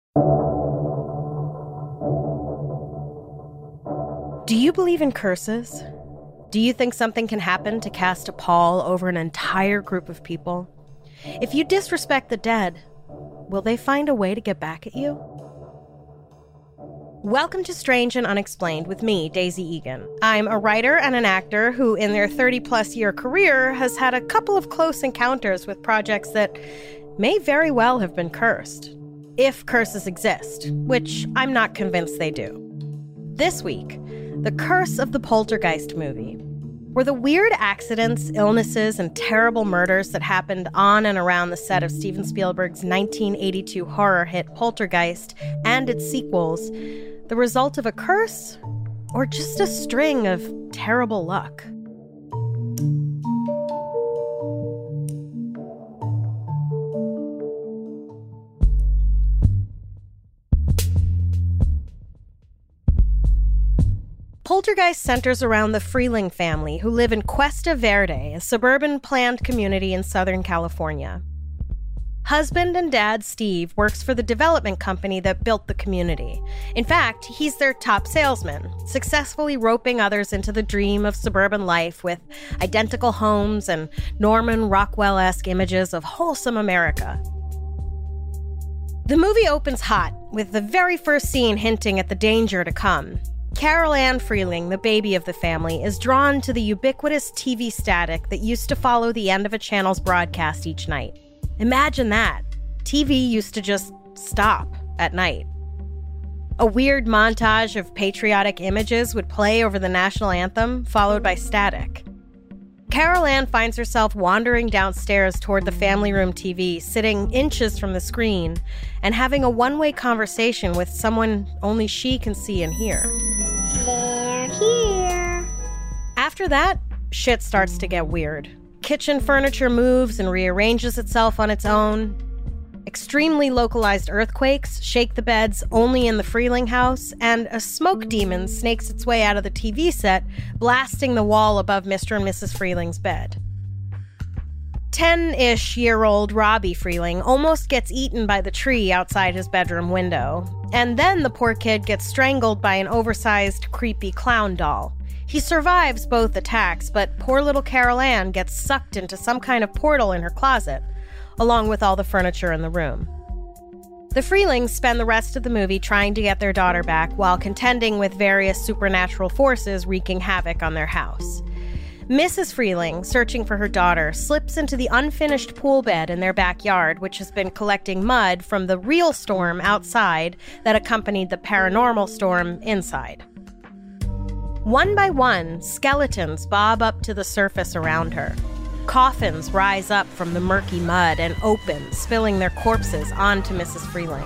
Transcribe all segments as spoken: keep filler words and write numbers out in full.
Do you believe in curses? Do you think something can happen to cast a pall over an entire group of people? If you disrespect the dead, will they find a way to get back at you? Welcome to Strange and Unexplained with me, Daisy Egan. I'm a writer and an actor who, in their thirty-plus year career, has had a couple of close encounters with projects that may very well have been cursed. If curses exist, which I'm not convinced they do. This week, the curse of the Poltergeist movie. Were the weird accidents, illnesses, and terrible murders that happened on and around the set of Steven Spielberg's nineteen eighty-two horror hit Poltergeist and its sequels the result of a curse, or just a string of terrible luck? Poltergeist centers around the Freeling family, who live in Cuesta Verde, a suburban planned community in Southern California. Husband and dad Steve works for the development company that built the community. In fact, he's their top salesman, successfully roping others into the dream of suburban life with identical homes and Norman Rockwell-esque images of wholesome America. The movie opens hot, with the very first scene hinting at the danger to come. Carol Ann Freeling, the baby of the family, is drawn to the ubiquitous T V static that used to follow the end of a channel's broadcast each night. Imagine that. T V used to just stop at night. A weird montage of patriotic images would play over the national anthem, followed by static. Carol Ann finds herself wandering downstairs toward the family room T V, sitting inches from the screen, and having a one-way conversation with someone only she can see and hear. They're here. After that, shit starts to get weird. Kitchen furniture moves and rearranges itself on its own. Extremely localized earthquakes shake the beds only in the Freeling house, and a smoke demon snakes its way out of the T V set, blasting the wall above Mister and Missus Freeling's bed. Ten-ish-year-old Robbie Freeling almost gets eaten by the tree outside his bedroom window, and then the poor kid gets strangled by an oversized, creepy clown doll. He survives both attacks, but poor little Carol Ann gets sucked into some kind of portal in her closet, along with all the furniture in the room. The Freelings spend the rest of the movie trying to get their daughter back while contending with various supernatural forces wreaking havoc on their house. Missus Freeling, searching for her daughter, slips into the unfinished pool bed in their backyard, which has been collecting mud from the real storm outside that accompanied the paranormal storm inside. One by one, skeletons bob up to the surface around her. Coffins rise up from the murky mud and open, spilling their corpses onto Missus Freeling.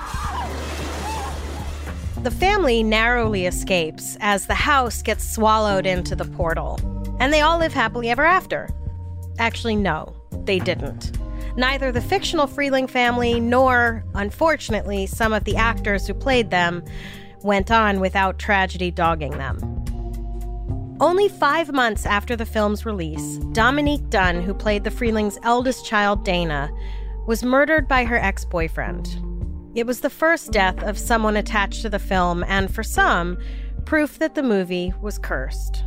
The family narrowly escapes as the house gets swallowed into the portal, and they all live happily ever after. Actually, no, they didn't. Neither the fictional Freeling family nor, unfortunately, some of the actors who played them went on without tragedy dogging them. Only five months after the film's release, Dominique Dunne, who played the Freelings' eldest child, Dana, was murdered by her ex-boyfriend. It was the first death of someone attached to the film, and for some, proof that the movie was cursed.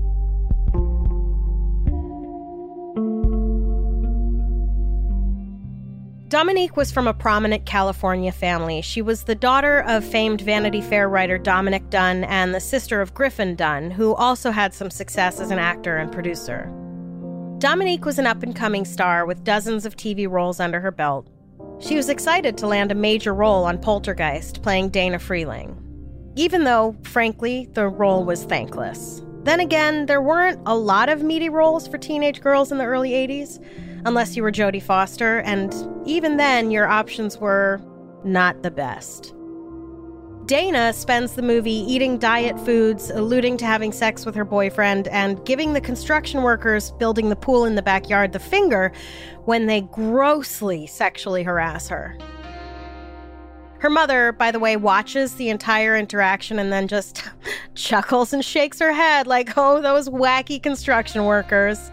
Dominique was from a prominent California family. She was the daughter of famed Vanity Fair writer Dominick Dunne and the sister of Griffin Dunne, who also had some success as an actor and producer. Dominique was an up-and-coming star with dozens of T V roles under her belt. She was excited to land a major role on Poltergeist, playing Dana Freeling, even though, frankly, the role was thankless. Then again, there weren't a lot of meaty roles for teenage girls in the early eighties, unless you were Jodie Foster, and even then, your options were not the best. Dana spends the movie eating diet foods, alluding to having sex with her boyfriend, and giving the construction workers building the pool in the backyard the finger when they grossly sexually harass her. Her mother, by the way, watches the entire interaction and then just chuckles and shakes her head like, oh, those wacky construction workers.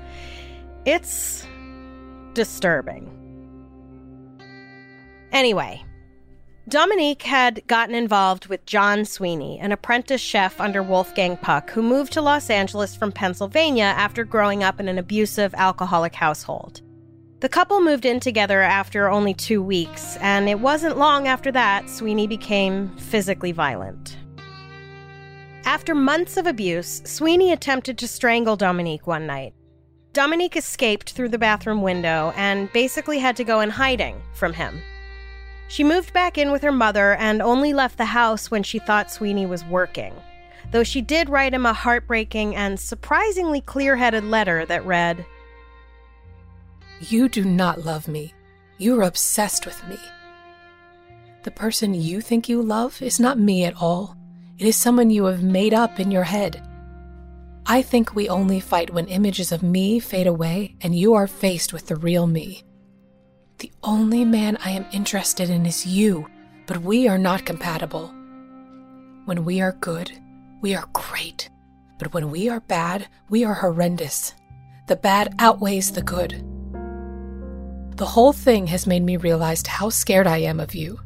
It's disturbing. Anyway, Dominique had gotten involved with John Sweeney, an apprentice chef under Wolfgang Puck, who moved to Los Angeles from Pennsylvania after growing up in an abusive, alcoholic household. The couple moved in together after only two weeks, and it wasn't long after that Sweeney became physically violent. After months of abuse, Sweeney attempted to strangle Dominique one night. Dominique escaped through the bathroom window and basically had to go in hiding from him. She moved back in with her mother and only left the house when she thought Sweeney was working, though she did write him a heartbreaking and surprisingly clear-headed letter that read, "You do not love me. You are obsessed with me. The person you think you love is not me at all. It is someone you have made up in your head. I think we only fight when images of me fade away and you are faced with the real me. The only man I am interested in is you, but we are not compatible. When we are good, we are great. But when we are bad, we are horrendous. The bad outweighs the good. The whole thing has made me realize how scared I am of you."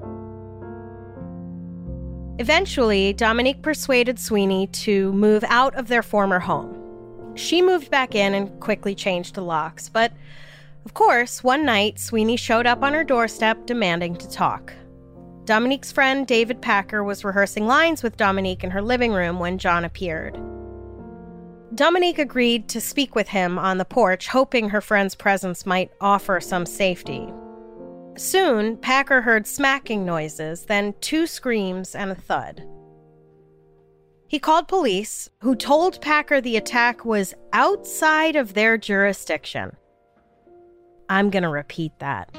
Eventually, Dominique persuaded Sweeney to move out of their former home. She moved back in and quickly changed the locks, but of course, one night, Sweeney showed up on her doorstep demanding to talk. Dominique's friend David Packer was rehearsing lines with Dominique in her living room when John appeared. Dominique agreed to speak with him on the porch, hoping her friend's presence might offer some safety. Soon, Packer heard smacking noises, then two screams and a thud. He called police, who told Packer the attack was outside of their jurisdiction. I'm going to repeat that.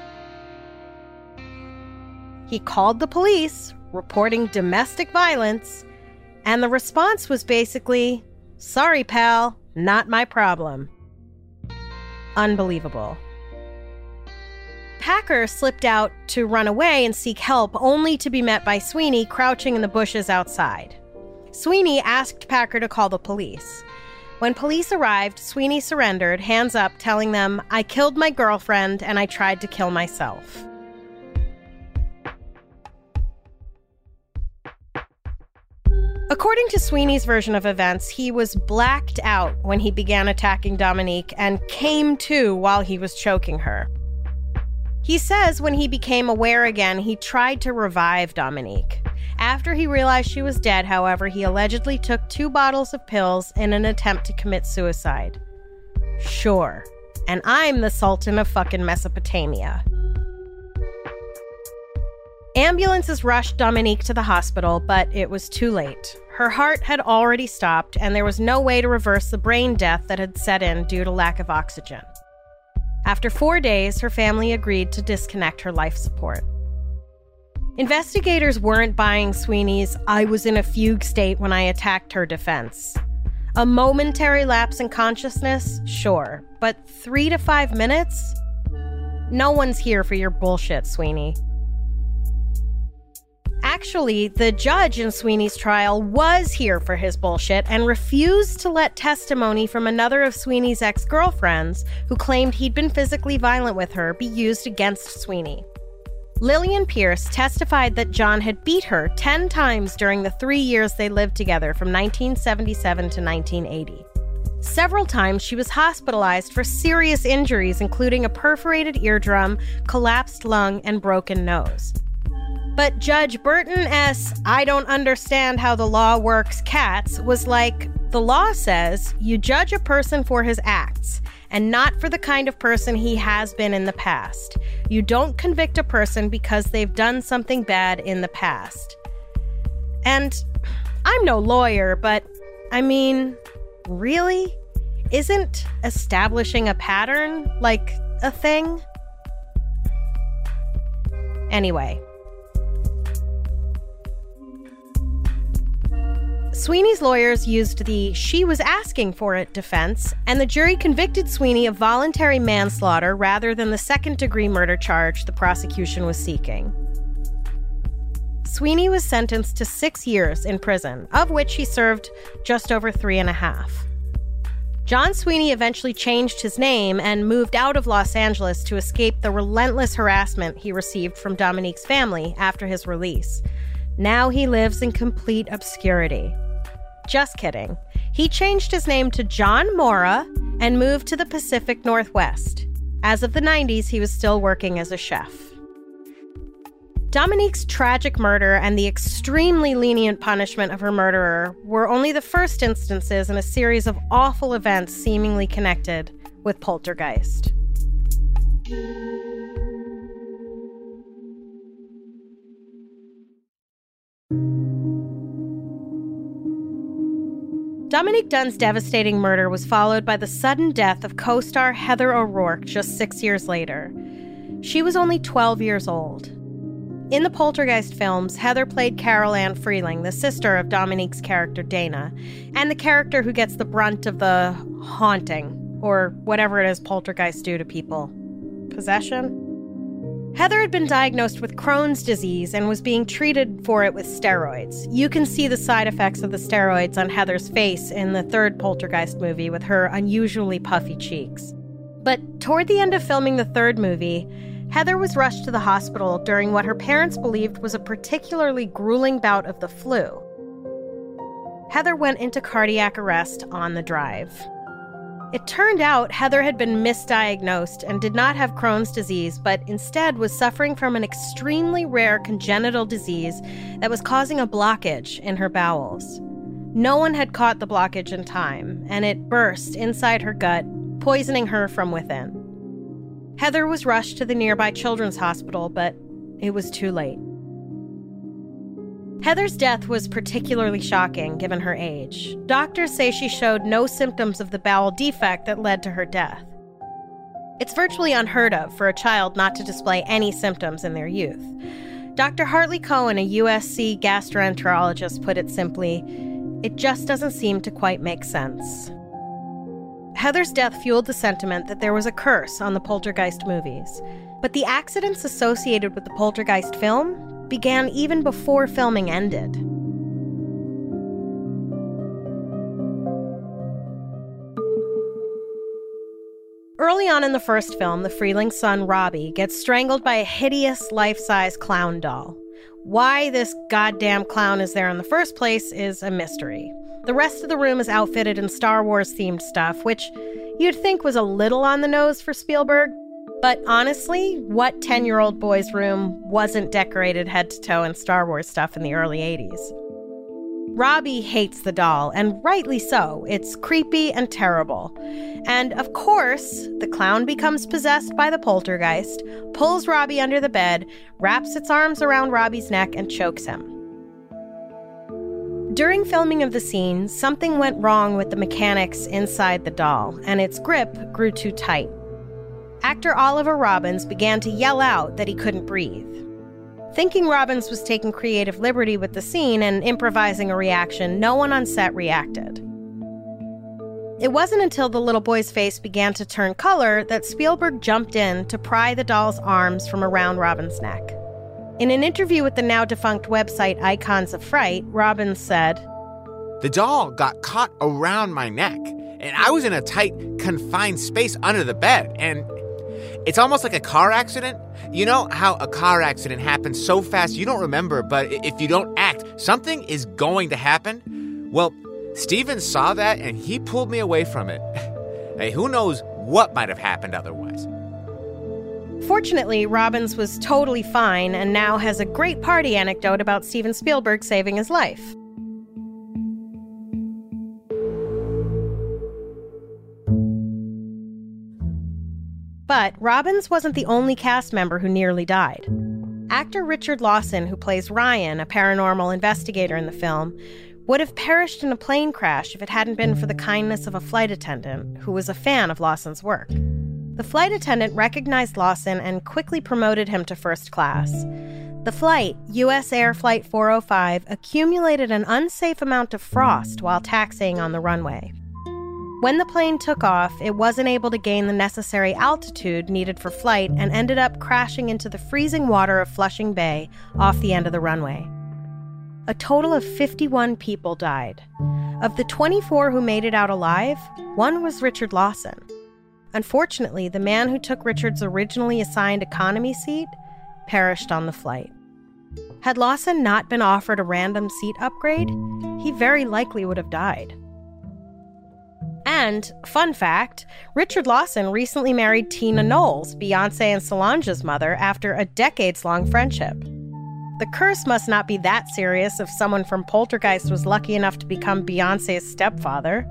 He called the police, reporting domestic violence, and the response was basically, "Sorry, pal, not my problem." Unbelievable. Packer slipped out to run away and seek help, only to be met by Sweeney crouching in the bushes outside. Sweeney asked Packer to call the police. When police arrived, Sweeney surrendered, hands up, telling them, "I killed my girlfriend and I tried to kill myself." According to Sweeney's version of events, he was blacked out when he began attacking Dominique and came to while he was choking her. He says when he became aware again, he tried to revive Dominique. After he realized she was dead, however, he allegedly took two bottles of pills in an attempt to commit suicide. Sure. And I'm the Sultan of fucking Mesopotamia. Ambulances rushed Dominique to the hospital, but it was too late. Her heart had already stopped, and there was no way to reverse the brain death that had set in due to lack of oxygen. After four days, her family agreed to disconnect her life support. Investigators weren't buying Sweeney's "I was in a fugue state when I attacked her" defense. A momentary lapse in consciousness? Sure. But three to five minutes? No one's here for your bullshit, Sweeney. Actually, the judge in Sweeney's trial was here for his bullshit and refused to let testimony from another of Sweeney's ex-girlfriends, who claimed he'd been physically violent with her, be used against Sweeney. Lillian Pierce testified that John had beat her ten times during the three years they lived together from nineteen seventy-seven to nineteen eighty. Several times she was hospitalized for serious injuries, including a perforated eardrum, collapsed lung, and broken nose. But Judge Burton S. I don't understand how the law works Katz was like, the law says you judge a person for his acts and not for the kind of person he has been in the past. You don't convict a person because they've done something bad in the past. And I'm no lawyer, but I mean, really? Isn't establishing a pattern like a thing? Anyway. Sweeney's lawyers used the "she was asking for it" defense, and the jury convicted Sweeney of voluntary manslaughter rather than the second-degree murder charge the prosecution was seeking. Sweeney was sentenced to six years in prison, of which he served just over three and a half. John Sweeney eventually changed his name and moved out of Los Angeles to escape the relentless harassment he received from Dominique's family after his release. Now he lives in complete obscurity. Just kidding. He changed his name to John Mora and moved to the Pacific Northwest. As of the nineties, he was still working as a chef. Dominique's tragic murder and the extremely lenient punishment of her murderer were only the first instances in a series of awful events seemingly connected with Poltergeist. Dominique Dunne's devastating murder was followed by the sudden death of co-star Heather O'Rourke just six years later. She was only twelve years old. In the Poltergeist films, Heather played Carol Ann Freeling, the sister of Dominique's character Dana, and the character who gets the brunt of the haunting, or whatever it is poltergeists do to people. Possession? Heather had been diagnosed with Crohn's disease and was being treated for it with steroids. You can see the side effects of the steroids on Heather's face in the third Poltergeist movie with her unusually puffy cheeks. But toward the end of filming the third movie, Heather was rushed to the hospital during what her parents believed was a particularly grueling bout of the flu. Heather went into cardiac arrest on the drive. It turned out Heather had been misdiagnosed and did not have Crohn's disease, but instead was suffering from an extremely rare congenital disease that was causing a blockage in her bowels. No one had caught the blockage in time, and it burst inside her gut, poisoning her from within. Heather was rushed to the nearby children's hospital, but it was too late. Heather's death was particularly shocking given her age. Doctors say she showed no symptoms of the bowel defect that led to her death. It's virtually unheard of for a child not to display any symptoms in their youth. Doctor Hartley Cohen, a U S C gastroenterologist, put it simply, "It just doesn't seem to quite make sense." Heather's death fueled the sentiment that there was a curse on the Poltergeist movies. But the accidents associated with the Poltergeist film began even before filming ended. Early on in the first film, the Freeling's son, Robbie, gets strangled by a hideous life-size clown doll. Why this goddamn clown is there in the first place is a mystery. The rest of the room is outfitted in Star Wars-themed stuff, which you'd think was a little on the nose for Spielberg. But honestly, what ten-year-old boy's room wasn't decorated head to toe in Star Wars stuff in the early eighties? Robbie hates the doll, and rightly so. It's creepy and terrible. And of course, the clown becomes possessed by the poltergeist, pulls Robbie under the bed, wraps its arms around Robbie's neck, and chokes him. During filming of the scene, something went wrong with the mechanics inside the doll, and its grip grew too tight. Actor Oliver Robbins began to yell out that he couldn't breathe. Thinking Robbins was taking creative liberty with the scene and improvising a reaction, no one on set reacted. It wasn't until the little boy's face began to turn color that Spielberg jumped in to pry the doll's arms from around Robbins' neck. In an interview with the now-defunct website Icons of Fright, Robbins said, "The doll got caught around my neck, and I was in a tight, confined space under the bed, and it's almost like a car accident. You know how a car accident happens so fast you don't remember, but if you don't act, something is going to happen? Well, Steven saw that, and he pulled me away from it. Hey, who knows what might have happened otherwise?" Fortunately, Robbins was totally fine and now has a great party anecdote about Steven Spielberg saving his life. But Robbins wasn't the only cast member who nearly died. Actor Richard Lawson, who plays Ryan, a paranormal investigator in the film, would have perished in a plane crash if it hadn't been for the kindness of a flight attendant who was a fan of Lawson's work. The flight attendant recognized Lawson and quickly promoted him to first class. The flight, U S Air Flight four oh five, accumulated an unsafe amount of frost while taxiing on the runway. When the plane took off, it wasn't able to gain the necessary altitude needed for flight and ended up crashing into the freezing water of Flushing Bay off the end of the runway. a total of fifty-one people died. Of the twenty-four who made it out alive, one was Richard Lawson. Unfortunately, the man who took Richard's originally assigned economy seat perished on the flight. Had Lawson not been offered a random seat upgrade, he very likely would have died. And, fun fact, Richard Lawson recently married Tina Knowles, Beyoncé and Solange's mother, after a decades-long friendship. The curse must not be that serious if someone from Poltergeist was lucky enough to become Beyoncé's stepfather.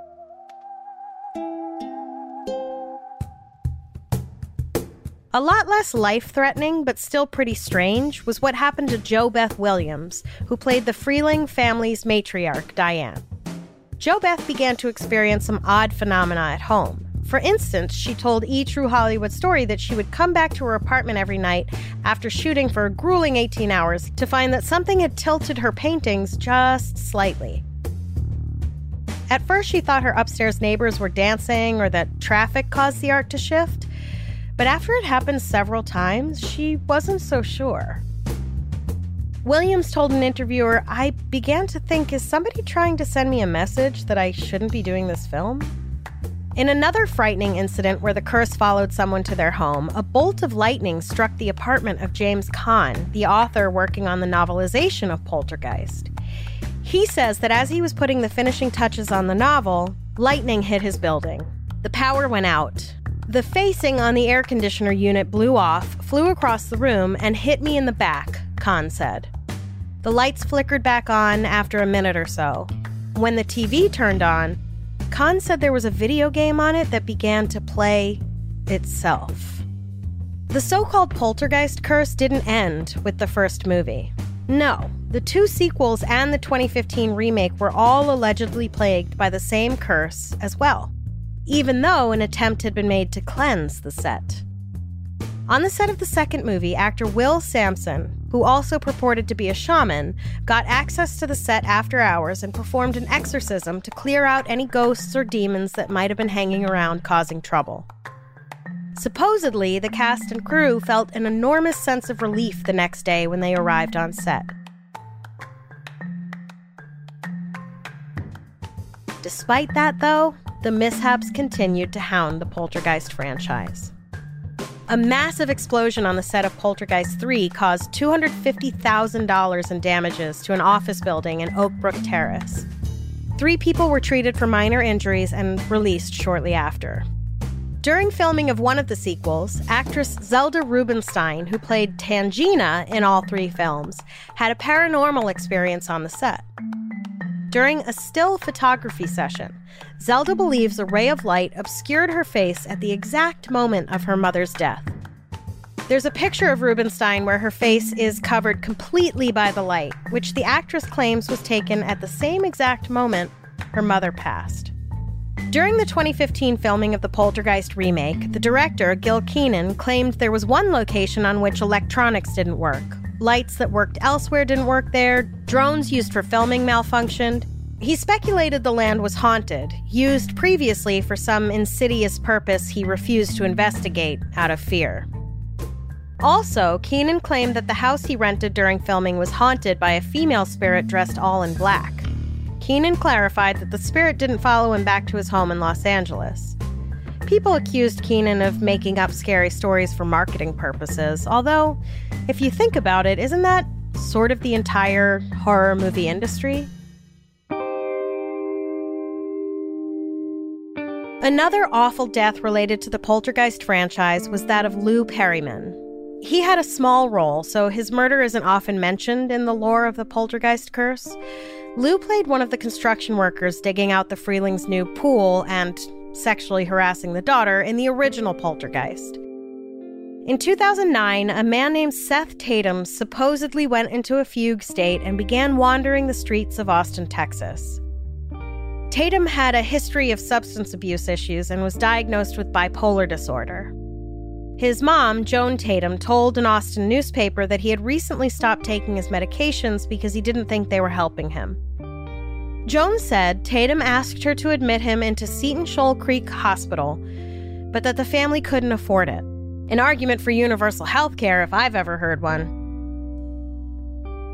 A lot less life-threatening, but still pretty strange, was what happened to JoBeth Williams, who played the Freeling family's matriarch, Diane. JoBeth began to experience some odd phenomena at home. For instance, she told E! True Hollywood Story that she would come back to her apartment every night after shooting for a grueling eighteen hours to find that something had tilted her paintings just slightly. At first, she thought her upstairs neighbors were dancing or that traffic caused the art to shift. But after it happened several times, she wasn't so sure. Williams told an interviewer, "I began to think, is somebody trying to send me a message that I shouldn't be doing this film?" In another frightening incident where the curse followed someone to their home, a bolt of lightning struck the apartment of James Caan, the author working on the novelization of Poltergeist. He says that as he was putting the finishing touches on the novel, lightning hit his building. The power went out. The facing on the air conditioner unit blew off, flew across the room, and hit me in the back, Caan said. The lights flickered back on after a minute or so. When the T V turned on, Caan said there was a video game on it that began to play itself. The so-called Poltergeist curse didn't end with the first movie. No, the two sequels and the twenty fifteen remake were all allegedly plagued by the same curse as well, even though an attempt had been made to cleanse the set. On the set of the second movie, actor Will Sampson, who also purported to be a shaman, got access to the set after hours and performed an exorcism to clear out any ghosts or demons that might have been hanging around causing trouble. Supposedly, the cast and crew felt an enormous sense of relief the next day when they arrived on set. Despite that, though, the mishaps continued to hound the Poltergeist franchise. A massive explosion on the set of Poltergeist three caused two hundred fifty thousand dollars in damages to an office building in Oak Brook Terrace. Three people were treated for minor injuries and released shortly after. During filming of one of the sequels, actress Zelda Rubinstein, who played Tangina in all three films, had a paranormal experience on the set. During a still photography session, Zelda believes a ray of light obscured her face at the exact moment of her mother's death. There's a picture of Rubinstein where her face is covered completely by the light, which the actress claims was taken at the same exact moment her mother passed. During the twenty fifteen filming of the Poltergeist remake, the director, Gil Kenan, claimed there was one location on which electronics didn't work. Lights that worked elsewhere didn't work there, drones used for filming malfunctioned. He speculated the land was haunted, used previously for some insidious purpose he refused to investigate out of fear. Also, Kenan claimed that the house he rented during filming was haunted by a female spirit dressed all in black. Kenan clarified that the spirit didn't follow him back to his home in Los Angeles. People accused Kenan of making up scary stories for marketing purposes, although, if you think about it, isn't that sort of the entire horror movie industry? Another awful death related to the Poltergeist franchise was that of Lou Perryman. He had a small role, so his murder isn't often mentioned in the lore of the Poltergeist curse. Lou played one of the construction workers digging out the Freeling's new pool and sexually harassing the daughter in the original Poltergeist. In two thousand nine, a man named Seth Tatum supposedly went into a fugue state and began wandering the streets of Austin, Texas. Tatum had a history of substance abuse issues and was diagnosed with bipolar disorder. His mom, Joan Tatum, told an Austin newspaper that he had recently stopped taking his medications because he didn't think they were helping him. Joan said Tatum asked her to admit him into Seton Shoal Creek Hospital, but that the family couldn't afford it. An argument for universal health care if I've ever heard one.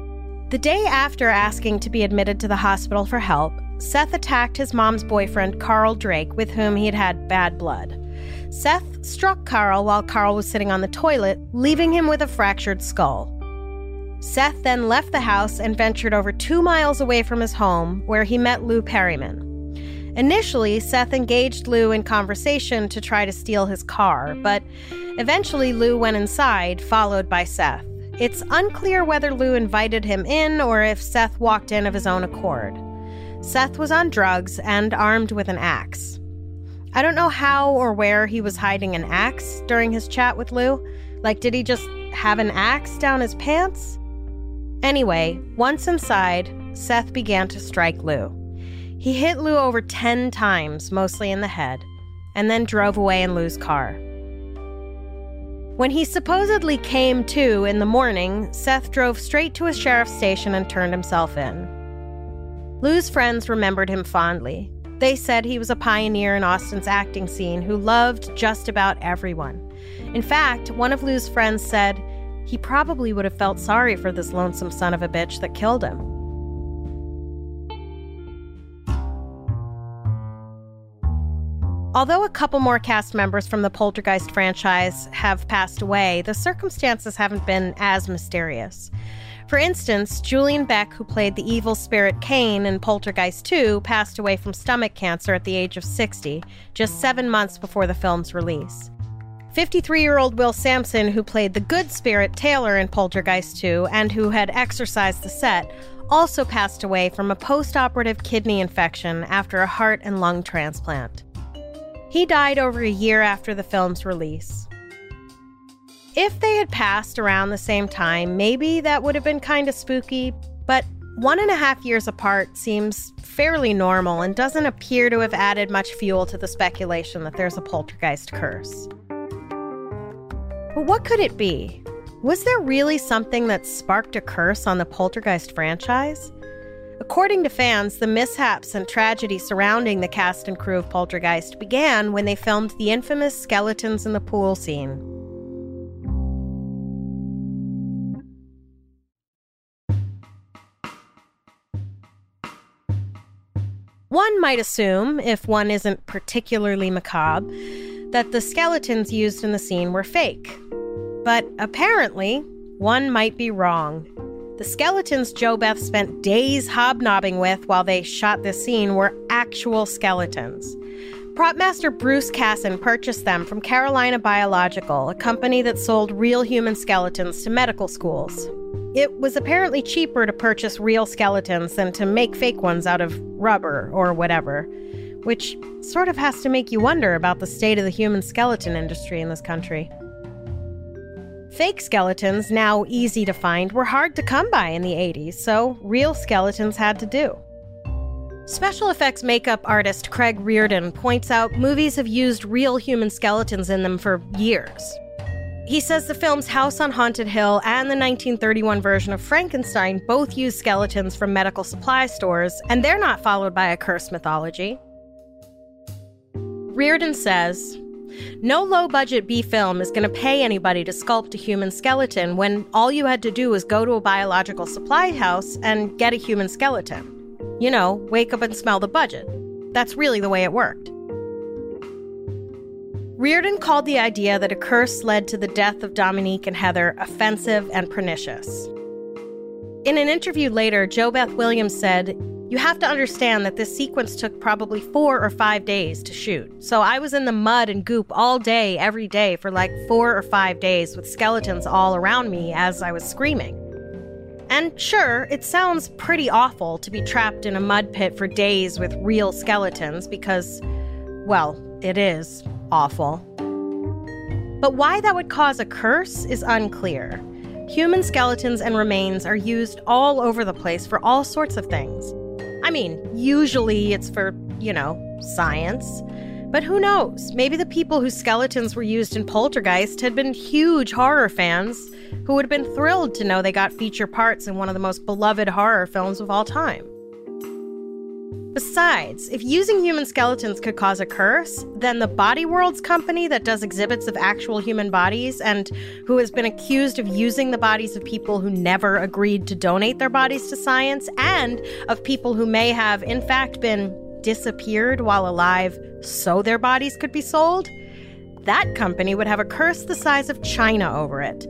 The day after asking to be admitted to the hospital for help, Seth attacked his mom's boyfriend, Carl Drake, with whom he had had bad blood. Seth struck Carl while Carl was sitting on the toilet, leaving him with a fractured skull. Seth then left the house and ventured over two miles away from his home, where he met Lou Perryman. Initially, Seth engaged Lou in conversation to try to steal his car, but eventually Lou went inside, followed by Seth. It's unclear whether Lou invited him in or if Seth walked in of his own accord. Seth was on drugs and armed with an axe. I don't know how or where he was hiding an axe during his chat with Lou. Like, did he just have an axe down his pants? Anyway, once inside, Seth began to strike Lou. He hit Lou over ten times, mostly in the head, and then drove away in Lou's car. When he supposedly came to in the morning, Seth drove straight to a sheriff's station and turned himself in. Lou's friends remembered him fondly. They said he was a pioneer in Austin's acting scene who loved just about everyone. In fact, one of Lou's friends said he probably would have felt sorry for this lonesome son of a bitch that killed him. Although a couple more cast members from the Poltergeist franchise have passed away, the circumstances haven't been as mysterious. For instance, Julian Beck, who played the evil spirit Kane in Poltergeist two, passed away from stomach cancer at the age of sixty, just seven months before the film's release. fifty-three-year-old Will Sampson, who played the good spirit Taylor in Poltergeist two and who had exorcised the set, also passed away from a post-operative kidney infection after a heart and lung transplant. He died over a year after the film's release. If they had passed around the same time, maybe that would have been kind of spooky, but one and a half years apart seems fairly normal and doesn't appear to have added much fuel to the speculation that there's a poltergeist curse. But what could it be? Was there really something that sparked a curse on the Poltergeist franchise? According to fans, the mishaps and tragedy surrounding the cast and crew of Poltergeist began when they filmed the infamous skeletons in the pool scene. One might assume, if one isn't particularly macabre, that the skeletons used in the scene were fake. But apparently, one might be wrong. The skeletons JoBeth spent days hobnobbing with while they shot this scene were actual skeletons. Prop master Bruce Casson purchased them from Carolina Biological, a company that sold real human skeletons to medical schools. It was apparently cheaper to purchase real skeletons than to make fake ones out of rubber or whatever, which sort of has to make you wonder about the state of the human skeleton industry in this country. Fake skeletons, now easy to find, were hard to come by in the eighties, so real skeletons had to do. Special effects makeup artist Craig Reardon points out movies have used real human skeletons in them for years. He says the films House on Haunted Hill and the nineteen thirty-one version of Frankenstein both use skeletons from medical supply stores, and they're not followed by a cursed mythology. Reardon says, "No low-budget B film is going to pay anybody to sculpt a human skeleton when all you had to do was go to a biological supply house and get a human skeleton. You know, wake up and smell the budget. That's really the way it worked." Reardon called the idea that a curse led to the death of Dominique and Heather offensive and pernicious. In an interview later, JoBeth Williams said, "You have to understand that this sequence took probably four or five days to shoot. So I was in the mud and goop all day, every day for like four or five days with skeletons all around me as I was screaming. And sure, it sounds pretty awful to be trapped in a mud pit for days with real skeletons because, well, it is awful. But why that would cause a curse is unclear. Human skeletons and remains are used all over the place for all sorts of things. I mean, usually it's for, you know, science. But who knows? Maybe the people whose skeletons were used in Poltergeist had been huge horror fans who would have been thrilled to know they got feature parts in one of the most beloved horror films of all time. Besides, if using human skeletons could cause a curse, then the Body Worlds company that does exhibits of actual human bodies and who has been accused of using the bodies of people who never agreed to donate their bodies to science and of people who may have, in fact, been disappeared while alive so their bodies could be sold, that company would have a curse the size of China over it.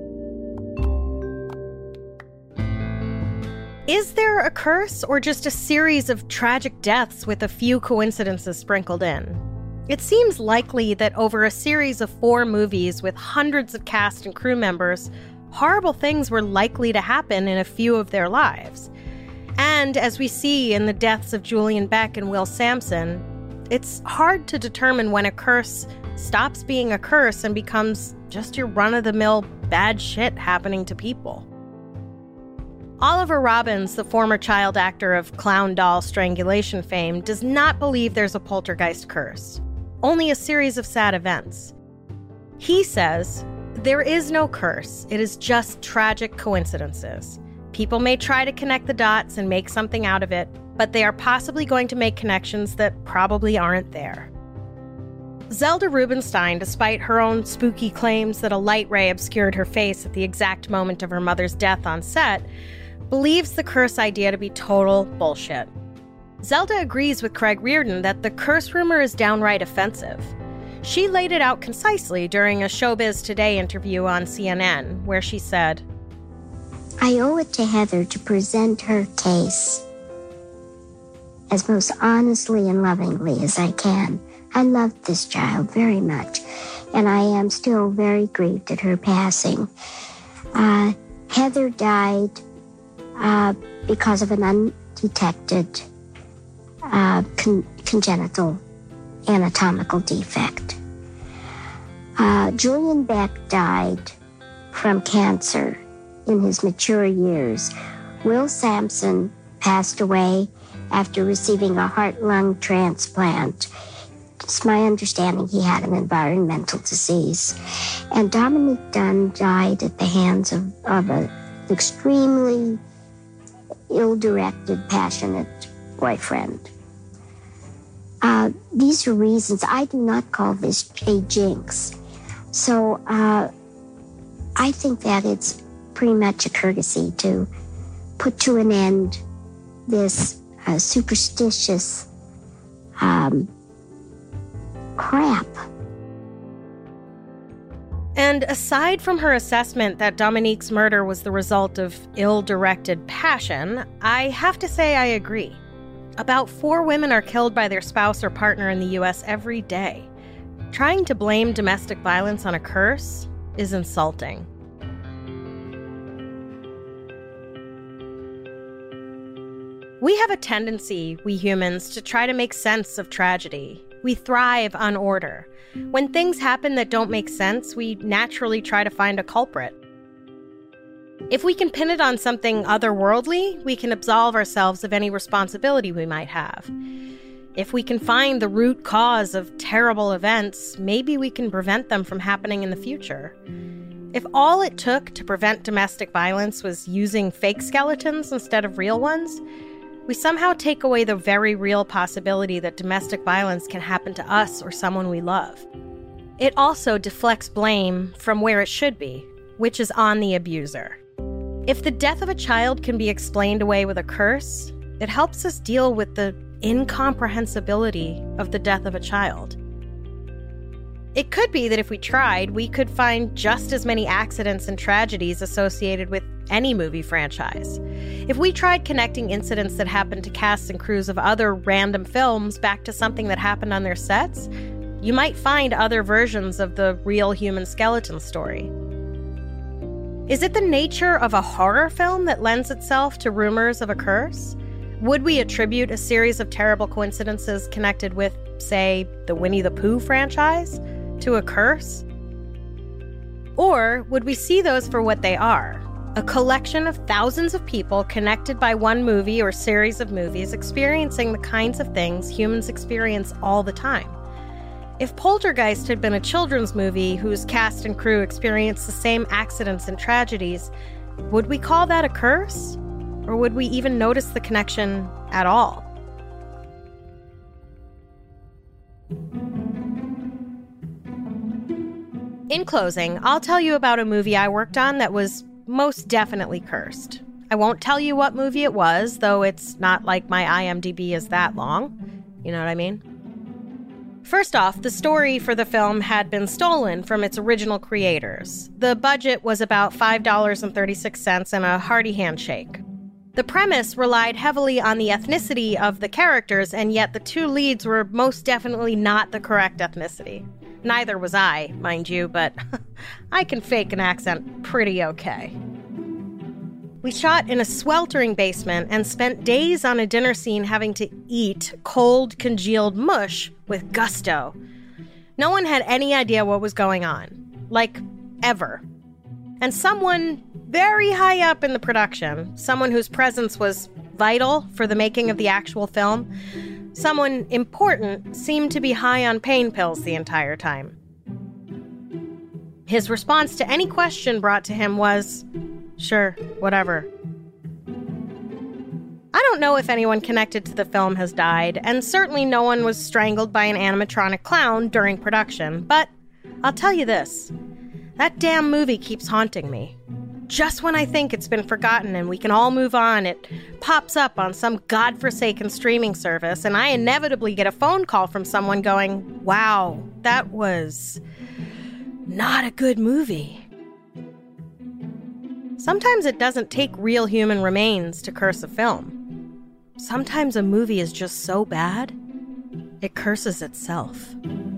Is there a curse or just a series of tragic deaths with a few coincidences sprinkled in? It seems likely that over a series of four movies with hundreds of cast and crew members, horrible things were likely to happen in a few of their lives. And as we see in the deaths of Julian Beck and Will Sampson, it's hard to determine when a curse stops being a curse and becomes just your run-of-the-mill bad shit happening to people. Oliver Robbins, the former child actor of clown doll strangulation fame, does not believe there's a poltergeist curse, only a series of sad events. He says, there is no curse, it is just tragic coincidences. People may try to connect the dots and make something out of it, but they are possibly going to make connections that probably aren't there. Zelda Rubinstein, despite her own spooky claims that a light ray obscured her face at the exact moment of her mother's death on set, believes the curse idea to be total bullshit. Zelda agrees with Craig Reardon that the curse rumor is downright offensive. She laid it out concisely during a Showbiz Today interview on C N N, where she said, I owe it to Heather to present her case as most honestly and lovingly as I can. I loved this child very much, and I am still very grieved at her passing. Uh, Heather died Uh, because of an undetected uh, con- congenital anatomical defect. Uh, Julian Beck died from cancer in his mature years. Will Sampson passed away after receiving a heart-lung transplant. It's my understanding he had an environmental disease. And Dominique Dunn died at the hands of, of an extremely ill-directed, passionate boyfriend. Uh, these are reasons. I do not call this a jinx. So uh, I think that it's pretty much a courtesy to put to an end this uh, superstitious um, crap. And aside from her assessment that Dominique's murder was the result of ill-directed passion, I have to say I agree. About four women are killed by their spouse or partner in the U S every day. Trying to blame domestic violence on a curse is insulting. We have a tendency, we humans, to try to make sense of tragedy. We thrive on order. When things happen that don't make sense, we naturally try to find a culprit. If we can pin it on something otherworldly, we can absolve ourselves of any responsibility we might have. If we can find the root cause of terrible events, maybe we can prevent them from happening in the future. If all it took to prevent domestic violence was using fake skeletons instead of real ones, we somehow take away the very real possibility that domestic violence can happen to us or someone we love. It also deflects blame from where it should be, which is on the abuser. If the death of a child can be explained away with a curse, it helps us deal with the incomprehensibility of the death of a child. It could be that if we tried, we could find just as many accidents and tragedies associated with any movie franchise. If we tried connecting incidents that happened to casts and crews of other random films back to something that happened on their sets, you might find other versions of the real human skeleton story. Is it the nature of a horror film that lends itself to rumors of a curse? Would we attribute a series of terrible coincidences connected with, say, the Winnie the Pooh franchise to a curse? Or would we see those for what they are? A collection of thousands of people connected by one movie or series of movies experiencing the kinds of things humans experience all the time. If Poltergeist had been a children's movie whose cast and crew experienced the same accidents and tragedies, would we call that a curse? Or would we even notice the connection at all? In closing, I'll tell you about a movie I worked on that was most definitely cursed. I won't tell you what movie it was, though it's not like my I M D B is that long. You know what I mean? First off, the story for the film had been stolen from its original creators. The budget was about five dollars and thirty-six cents and a hearty handshake. The premise relied heavily on the ethnicity of the characters, and yet the two leads were most definitely not the correct ethnicity. Neither was I, mind you, but I can fake an accent pretty okay. We shot in a sweltering basement and spent days on a dinner scene having to eat cold, congealed mush with gusto. No one had any idea what was going on. Like, ever. And someone very high up in the production, someone whose presence was vital for the making of the actual film, someone important, seemed to be high on pain pills the entire time. His response to any question brought to him was, "Sure, whatever." I don't know if anyone connected to the film has died, and certainly no one was strangled by an animatronic clown during production, but I'll tell you this, that damn movie keeps haunting me. Just when I think it's been forgotten and we can all move on, it pops up on some godforsaken streaming service, and I inevitably get a phone call from someone going, "Wow, that was not a good movie." Sometimes it doesn't take real human remains to curse a film. Sometimes a movie is just so bad, it curses itself.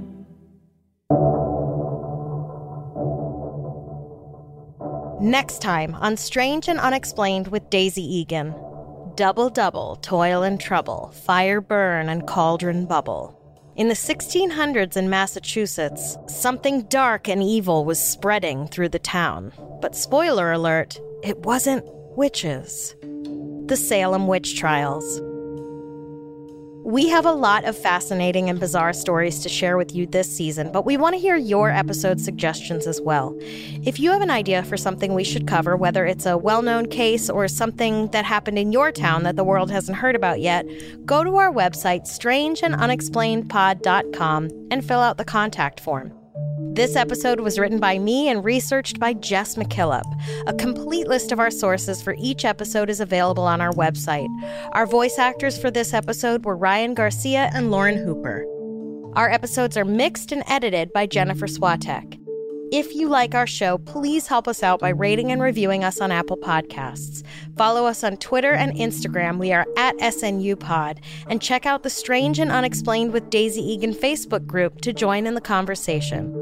Next time on Strange and Unexplained with Daisy Egan. Double double, toil and trouble, fire burn and cauldron bubble. In the sixteen hundreds in Massachusetts, something dark and evil was spreading through the town. But spoiler alert, it wasn't witches. The Salem Witch Trials. We have a lot of fascinating and bizarre stories to share with you this season, but we want to hear your episode suggestions as well. If you have an idea for something we should cover, whether it's a well-known case or something that happened in your town that the world hasn't heard about yet, go to our website, strange and unexplained pod dot com, and fill out the contact form. This episode was written by me and researched by Jess McKillop. A complete list of our sources for each episode is available on our website. Our voice actors for this episode were Ryan Garcia and Lauren Hooper. Our episodes are mixed and edited by Jennifer Swatek. If you like our show, please help us out by rating and reviewing us on Apple Podcasts. Follow us on Twitter and Instagram. We are at S N U Pod. And check out the Strange and Unexplained with Daisy Egan Facebook group to join in the conversation.